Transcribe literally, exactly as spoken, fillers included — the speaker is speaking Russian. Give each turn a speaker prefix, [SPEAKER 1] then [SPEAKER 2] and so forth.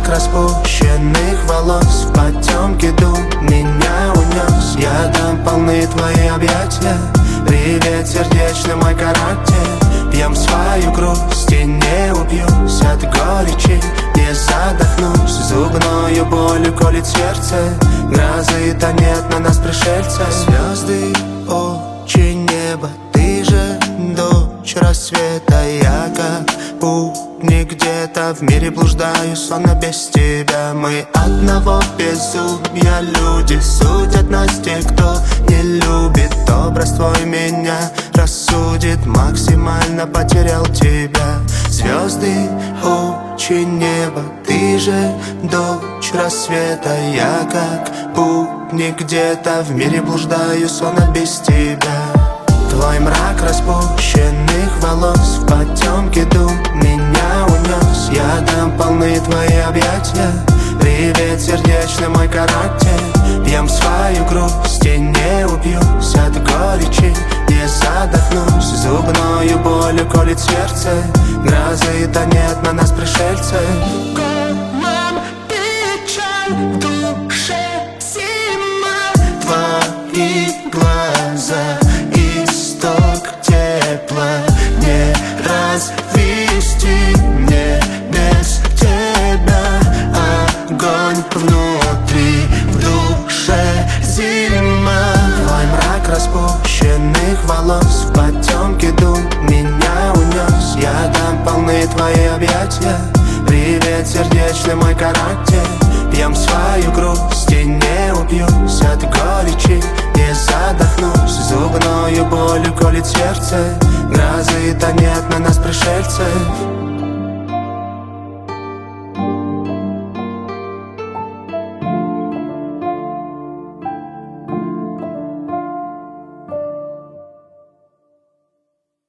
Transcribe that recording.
[SPEAKER 1] мрак распущенных волос, в потемке дум меня унес. Я дам полны твои объятия, привет, сердечный мой каратель. Пьем свою грусть и не убьюсь от горечи, не задохнусь. Зубною болью колет сердце, грозы-то нет на нас пришельцы. Звезды, очи, небо, ты же дочь рассвета. Я как путник где-то в мире блуждаю, сонно без тебя. Мы одного безумия люди, судят нас те, кто не любит. Образ твой меня рассудит, максимально потерял тебя. Звезды, очи, небо, ты же дочь рассвета. Я как путник где-то в мире блуждаю, сонно без тебя. Твой мрак распущенных волос, в потемке дум меня унес. Я дам полны твои объятия, привет, сердечный мой каратель. Пьем свою грусть и не убьюсь от горечи, не задохнусь. Зубною болью колет сердце, грозы-то нет на нас пришельцы.
[SPEAKER 2] Нам печаль в душе зима.
[SPEAKER 1] Твои глаза исток тепла, не развести мне без тебя. Огонь внутри, в душе зима. Твой мрак распущенных волос, в потемке дум меня унес. Я дам полны твои объятия, привет, сердечный мой каратель. Пьем свою грусть и не убьюсь от горечи, не задохнусь. Зубною болью колет сердце, грозы-то нет на нас пришельцы.